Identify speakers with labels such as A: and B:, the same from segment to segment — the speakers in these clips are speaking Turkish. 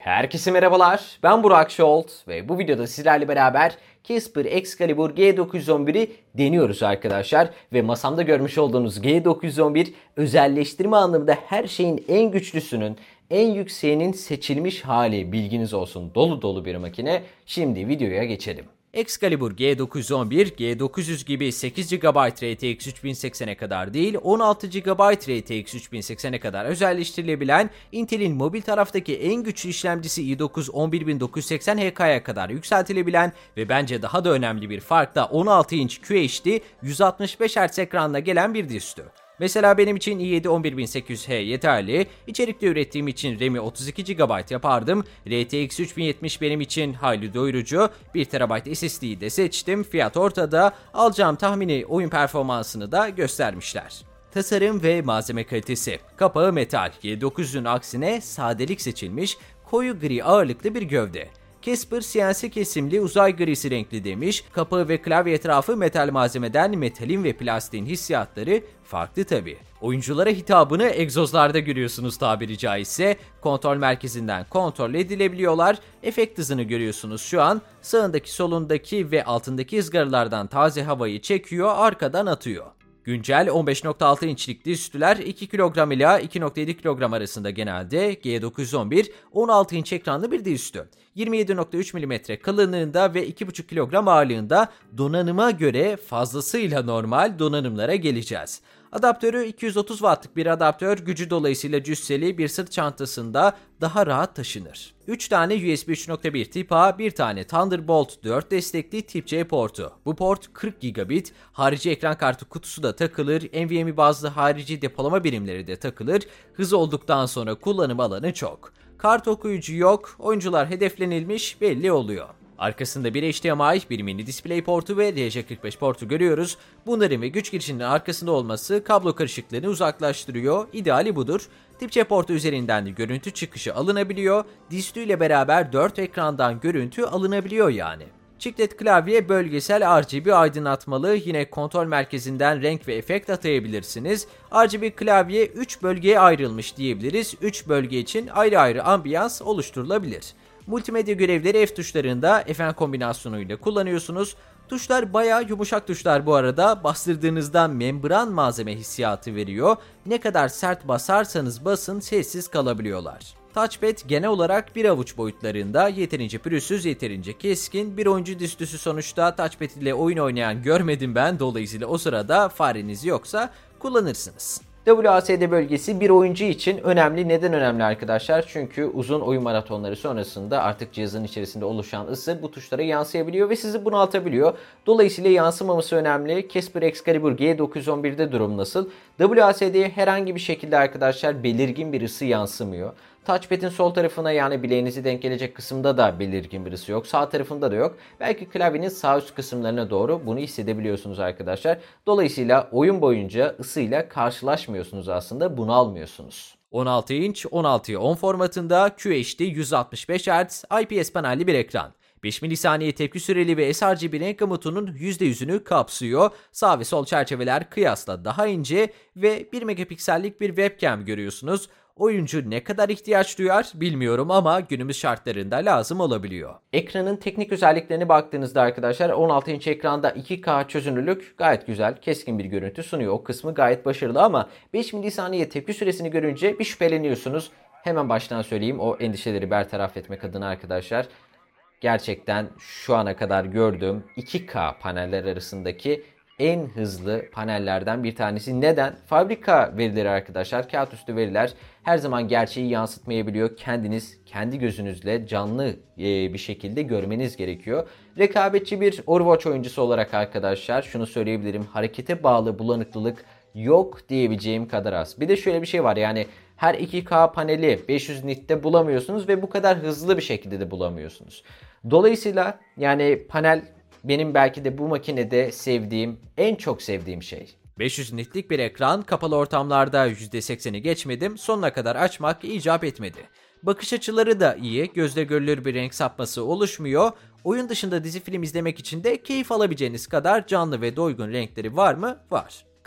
A: Herkese merhabalar, ben Burak Şolt ve bu videoda sizlerle beraber Casper Excalibur G911'i deniyoruz arkadaşlar. Ve masamda görmüş olduğunuz G911 özelleştirme anlamında her şeyin en güçlüsünün, en yükseğinin seçilmiş hali, bilginiz olsun, dolu dolu bir makine. Şimdi videoya geçelim. Excalibur G911, G900 gibi 8 GB RTX 3080'e kadar değil, 16 GB RTX 3080'e kadar özelleştirilebilen Intel'in mobil taraftaki en güçlü işlemcisi i9 11980 HK'ya kadar yükseltilebilen ve bence daha da önemli bir fark da 16 inç QHD 165 Hz ekranla gelen bir dizüstü. Mesela benim için i7 11800H yeterli, içerikte ürettiğim için RAM'i 32 GB yapardım, RTX 3070 benim için hayli doyurucu, 1 TB SSD'yi de seçtim, fiyat ortada, alacağım tahmini oyun performansını da göstermişler. Tasarım ve malzeme kalitesi. Kapağı metal, G900'ün aksine sadelik seçilmiş, koyu gri ağırlıklı bir gövde. Casper CNC kesimli uzay grisi renkli demiş, kapağı ve klavye etrafı metal malzemeden metalin ve plastiğin hissiyatları farklı tabi. Oyunculara hitabını egzozlarda görüyorsunuz tabiri caizse, kontrol merkezinden kontrol edilebiliyorlar, efekt hızını görüyorsunuz şu an, sağındaki solundaki ve altındaki ızgaralardan taze havayı çekiyor, arkadan atıyor. Güncel 15.6 inçlik dizüstüler 2 kilogram ile 2.7 kilogram arasında genelde. G911 16 inç ekranlı bir dizüstü. 27.3 mm kalınlığında ve 2.5 kilogram ağırlığında, donanıma göre fazlasıyla normal donanımlara geleceğiz. Adaptörü 230 wattlık bir adaptör, gücü dolayısıyla cüsseli bir sırt çantasında daha rahat taşınır. 3 tane USB 3.1 tip A, 1 tane Thunderbolt 4 destekli tip C portu. Bu port 40 gigabit, harici ekran kartı kutusu da takılır, NVMe bazlı harici depolama birimleri de takılır, hız olduktan sonra kullanım alanı çok. Kart okuyucu yok, oyuncular hedeflenilmiş belli oluyor. Arkasında bir HDMI, bir mini display portu ve RJ45 portu görüyoruz. Bunların ve güç girişinin arkasında olması kablo karışıklığını uzaklaştırıyor. İdeali budur. Tip C portu üzerinden de görüntü çıkışı alınabiliyor. Dizüstü ile beraber 4 ekrandan görüntü alınabiliyor yani. Chiclet klavye bölgesel RGB aydınlatmalı, yine kontrol merkezinden renk ve efekt atayabilirsiniz. RGB klavye 3 bölgeye ayrılmış diyebiliriz. 3 bölge için ayrı ayrı ambiyans oluşturulabilir. Multimedya görevleri F tuşlarında FN kombinasyonuyla kullanıyorsunuz. Tuşlar bayağı yumuşak tuşlar bu arada. Bastırdığınızda membran malzeme hissiyatı veriyor. Ne kadar sert basarsanız basın sessiz kalabiliyorlar. Touchpad genel olarak bir avuç boyutlarında, yeterince pürüzsüz, yeterince keskin. Bir oyuncu dizüstüsü sonuçta, touchpad ile oyun oynayan görmedim ben, dolayısıyla o sırada fareniz yoksa kullanırsınız. WASD bölgesi bir oyuncu için önemli. Neden önemli arkadaşlar? Çünkü uzun oyun maratonları sonrasında artık cihazın içerisinde oluşan ısı bu tuşlara yansıyabiliyor ve sizi bunaltabiliyor. Dolayısıyla yansımaması önemli. Casper Excalibur G911'de durum nasıl? WASD'ye herhangi bir şekilde arkadaşlar belirgin bir ısı yansımıyor. Touchpad'in sol tarafına, yani bileğinizi denk gelecek kısımda da belirgin bir ısı yok. Sağ tarafında da yok. Belki klavyenin sağ üst kısımlarına doğru bunu hissedebiliyorsunuz arkadaşlar. Dolayısıyla oyun boyunca ısıyla karşılaşmıyorsunuz aslında, bunalmıyorsunuz. 16 inç 16'ya 10 formatında, QHD 165 Hz, IPS panelli bir ekran. 5 milisaniye tepki süreli ve sRGB renk gamutunun %100'ünü kapsıyor. Sağ ve sol çerçeveler kıyasla daha ince ve 1 megapiksellik bir webcam görüyorsunuz. Oyuncu ne kadar ihtiyaç duyar bilmiyorum ama günümüz şartlarında lazım olabiliyor. Ekranın teknik özelliklerine baktığınızda arkadaşlar 16 inç ekranda 2K çözünürlük gayet güzel, keskin bir görüntü sunuyor. O kısmı gayet başarılı ama 5 milisaniye tepki süresini görünce bir şüpheleniyorsunuz. Hemen baştan söyleyeyim, o endişeleri bertaraf etmek adına arkadaşlar. Gerçekten şu ana kadar gördüğüm 2K paneller arasındaki en hızlı panellerden bir tanesi. Neden? Fabrika verileri arkadaşlar, kağıt üstü veriler her zaman gerçeği yansıtmayabiliyor. Kendiniz kendi gözünüzle canlı bir şekilde görmeniz gerekiyor. Rekabetçi bir Overwatch oyuncusu olarak arkadaşlar şunu söyleyebilirim: harekete bağlı bulanıklılık yok diyebileceğim kadar az. Bir de şöyle bir şey var, yani her 2K paneli 500 nit'te bulamıyorsunuz ve bu kadar hızlı bir şekilde de bulamıyorsunuz. Dolayısıyla yani panel benim belki de bu makinede sevdiğim, en çok sevdiğim şey. 500 nitlik bir ekran, kapalı ortamlarda %80'i geçmedim, sonuna kadar açmak icap etmedi. Bakış açıları da iyi, gözle görülür bir renk sapması oluşmuyor. Oyun dışında dizi film izlemek için de keyif alabileceğiniz kadar canlı ve doygun renkleri var mı? Var.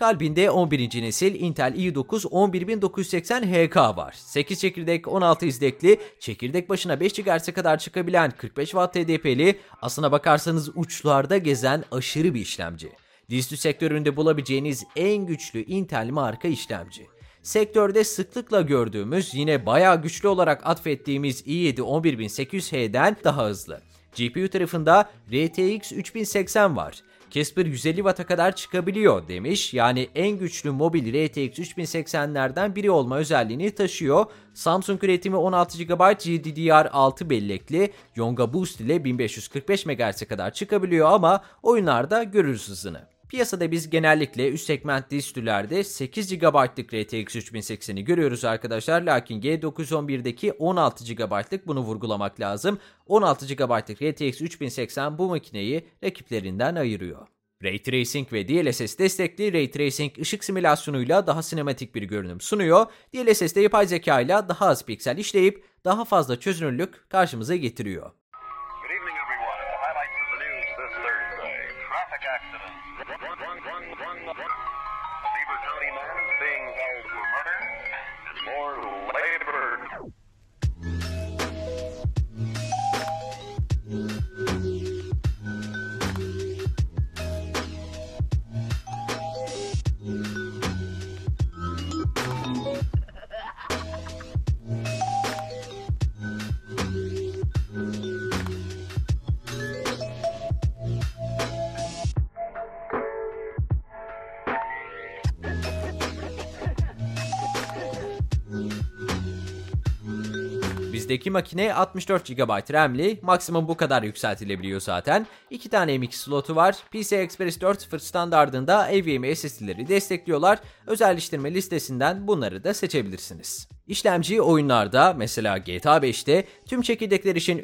A: Kalbinde 11. nesil Intel i9 11980HK var. 8 çekirdek 16 izdekli, çekirdek başına 5 GHz'e kadar çıkabilen 45 Watt TDP'li, aslına bakarsanız uçlarda gezen aşırı bir işlemci. Dizüstü sektöründe bulabileceğiniz en güçlü Intel marka işlemci. Sektörde sıklıkla gördüğümüz, yine bayağı güçlü olarak atfettiğimiz i7 11800H'den daha hızlı. GPU tarafında RTX 3080 var. Casper 150 Watt'a kadar çıkabiliyor demiş. Yani en güçlü mobil RTX 3080'lerden biri olma özelliğini taşıyor. Samsung üretimi 16 GB GDDR6 bellekli Yonga Boost ile 1545 MHz'e kadar çıkabiliyor ama oyunlarda görürüz hızını. Piyasada biz genellikle üst segment dizüstülerde 8 GB'lık RTX 3080'i görüyoruz arkadaşlar. Lakin G911'deki 16 GB'lık, bunu vurgulamak lazım. 16 GB'lık RTX 3080 bu makineyi rakiplerinden ayırıyor. Ray Tracing ve DLSS destekli Ray Tracing ışık simülasyonuyla daha sinematik bir görünüm sunuyor. DLSS de yapay zeka ile daha az piksel işleyip daha fazla çözünürlük karşımıza getiriyor. Bizdeki makine 64 GB RAM'li, maksimum bu kadar yükseltilebiliyor zaten. 2 tane M.2 slotu var. PCI Express 4.0 standardında NVMe SSD'leri destekliyorlar. Özelleştirme listesinden bunları da seçebilirsiniz. İşlemci oyunlarda, mesela GTA 5'te tüm çekirdekler için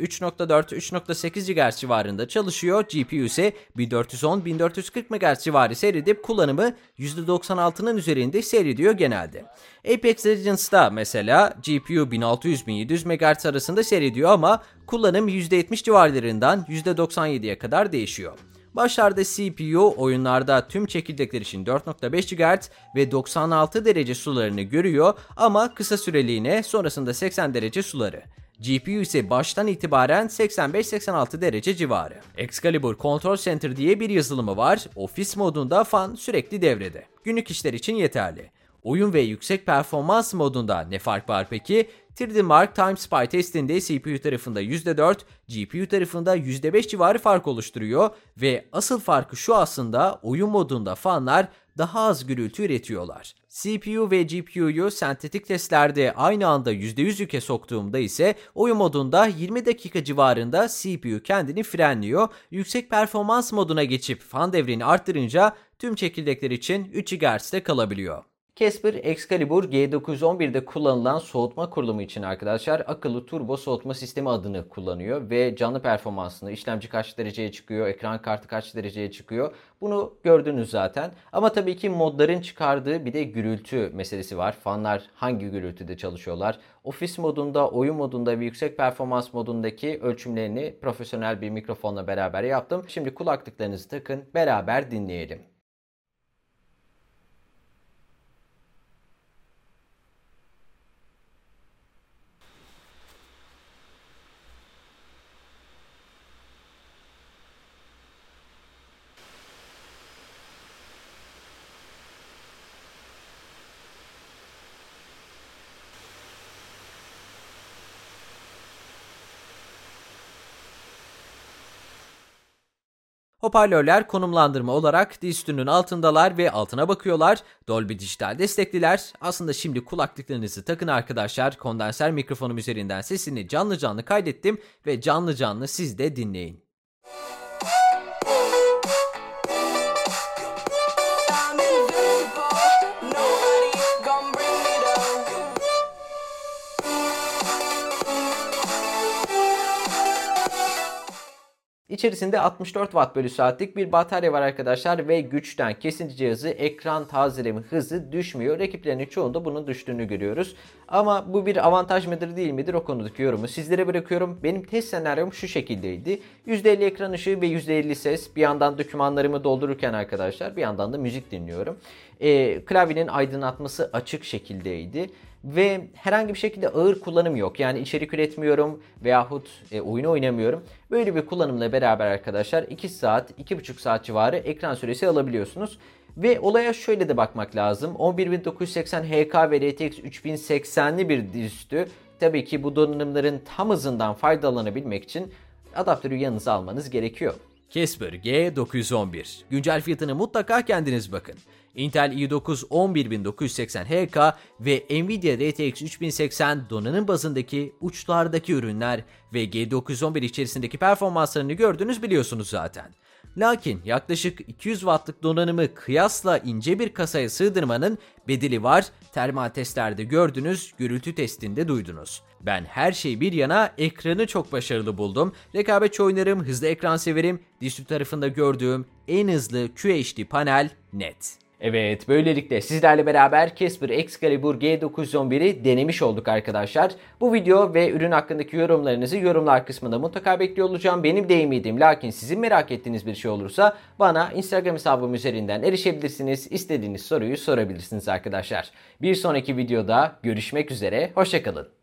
A: 3.4-3.8 GHz civarında çalışıyor. GPU ise 1410-1440 MHz civarı seyredip kullanımı %96'nın üzerinde seyrediyor genelde. Apex Legends'ta mesela GPU 1600-1700 MHz arasında seyrediyor ama kullanım %70 civarlarından %97'ye kadar değişiyor. Başlarda CPU oyunlarda tüm çekirdekler için 4.5 GHz ve 96 derece sularını görüyor ama kısa süreliğine, sonrasında 80 derece suları. GPU ise baştan itibaren 85-86 derece civarı. Excalibur Control Center diye bir yazılımı var. Ofis modunda fan sürekli devrede. Günlük işler için yeterli. Oyun ve yüksek performans modunda ne fark var peki? 3D Mark Time Spy testinde CPU tarafında %4, GPU tarafında %5 civarı fark oluşturuyor ve asıl farkı şu: aslında oyun modunda fanlar daha az gürültü üretiyorlar. CPU ve GPU'yu sentetik testlerde aynı anda %100 yüke soktuğumda ise oyun modunda 20 dakika civarında CPU kendini frenliyor. Yüksek performans moduna geçip fan devrini arttırınca tüm çekirdekler için 3 GHz'de kalabiliyor. Casper Excalibur G911'de kullanılan soğutma kurulumu için arkadaşlar akıllı turbo soğutma sistemi adını kullanıyor ve canlı performansını, işlemci kaç dereceye çıkıyor, ekran kartı kaç dereceye çıkıyor, bunu gördünüz zaten. Ama tabii ki modların çıkardığı bir de gürültü meselesi var. Fanlar hangi gürültüde çalışıyorlar? Ofis modunda, oyun modunda ve yüksek performans modundaki ölçümlerini profesyonel bir mikrofonla beraber yaptım. Şimdi kulaklıklarınızı takın, beraber dinleyelim. Hoparlörler konumlandırma olarak dizüstünün altındalar ve altına bakıyorlar. Dolby Digital destekliler. Aslında şimdi kulaklıklarınızı takın arkadaşlar. Kondenser mikrofonum üzerinden sesini canlı canlı kaydettim ve canlı canlı siz de dinleyin. İçerisinde 64 Watt bölü saatlik bir batarya var arkadaşlar ve güçten kesinti cihazı, ekran tazeleme hızı düşmüyor. Rakiplerinin çoğunda bunun düştüğünü görüyoruz. Ama bu bir avantaj mıdır değil midir, o konudaki yorumu sizlere bırakıyorum. Benim test senaryom şu şekildeydi. %50 ekran ışığı ve %50 ses. Bir yandan dokümanlarımı doldururken arkadaşlar bir yandan da müzik dinliyorum. Klavyenin aydınlatması açık şekildeydi. Ve herhangi bir şekilde ağır kullanım yok. Yani içerik üretmiyorum veyahut oyun oynamıyorum. Böyle bir kullanımla beraber arkadaşlar 2 saat, 2,5 saat civarı ekran süresi alabiliyorsunuz. Ve olaya şöyle de bakmak lazım. 11980 HK ve RTX 3080'li bir dizüstü. Tabii ki bu donanımların tam hızından faydalanabilmek için adaptörü yanınıza almanız gerekiyor. Casper G911. Güncel fiyatını mutlaka kendiniz bakın. Intel i9 11980 HK ve Nvidia RTX 3080 donanım bazındaki uçlardaki ürünler ve G911 içerisindeki performanslarını gördünüz, biliyorsunuz zaten. Lakin yaklaşık 200 wattlık donanımı kıyasla ince bir kasaya sığdırmanın bedeli var. Termal testlerde gördünüz, gürültü testinde duydunuz. Ben her şey bir yana ekranı çok başarılı buldum. Rekabetçi oynarım, hızlı ekran severim. Dizüstü tarafında gördüğüm en hızlı QHD panel net. Evet, böylelikle sizlerle beraber Casper Excalibur G911'i denemiş olduk arkadaşlar. Bu video ve ürün hakkındaki yorumlarınızı yorumlar kısmında mutlaka bekliyor olacağım. Benim deyimiydim, lakin sizin merak ettiğiniz bir şey olursa bana Instagram hesabım üzerinden erişebilirsiniz. İstediğiniz soruyu sorabilirsiniz arkadaşlar. Bir sonraki videoda görüşmek üzere, hoşça kalın.